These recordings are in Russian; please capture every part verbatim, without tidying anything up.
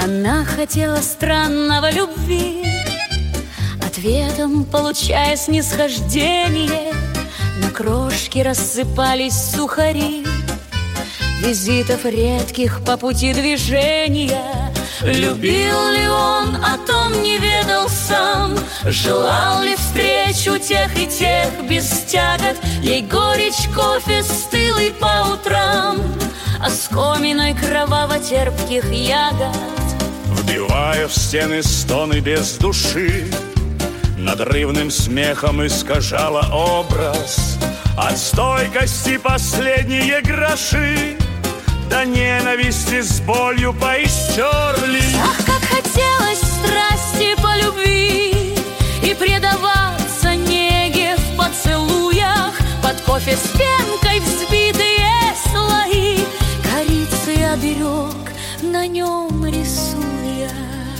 Она хотела странного любви, ответом получая снисхождение. На крошки рассыпались сухари визитов редких по пути движения. Любил ли он, о том не ведал сам, желал ли встречу тех и тех без тягот. Ей горечь кофе стылый по утрам, оскоминой кроваво-терпких ягод. Вбивая в стены стоны без души, надрывным смехом искажала образ. От стойкости последние гроши до ненависти с болью поисчерлись. Ах, как хотелось страсти по любви и предаваться неге в поцелуях. Под кофе с пенкой взбитые слои корицы оберег, на нем рисуя.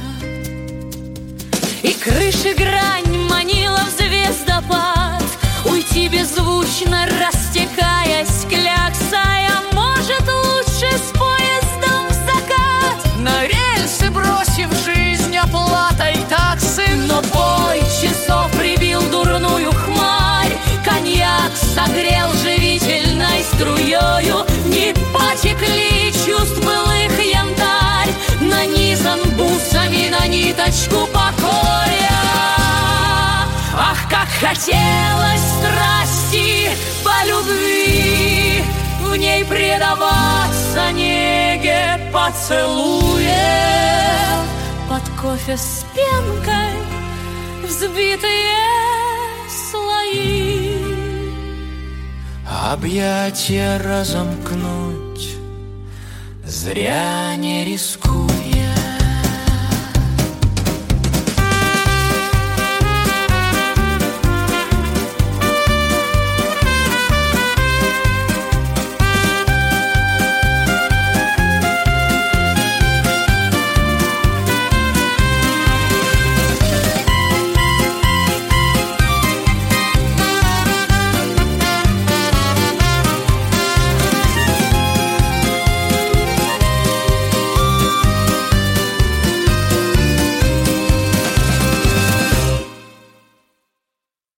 И крыши грань манила в звездопад, уйти беззвучно растекаясь, кляксая. Может, лучше с поездом в закат, на рельсы бросив жизнь оплатой таксы. но бой часов прибил дурную хмарь, коньяк согрел живительной струёю. Не потекли чувств былых янтарь, нанизан бусами на ниточку покоя. Ах, как хотелось страсти по любви, в ней предаваться неге поцелуя. Под кофе с пенкой взбитые слои. Объятия разомкнуть зря не рискуй.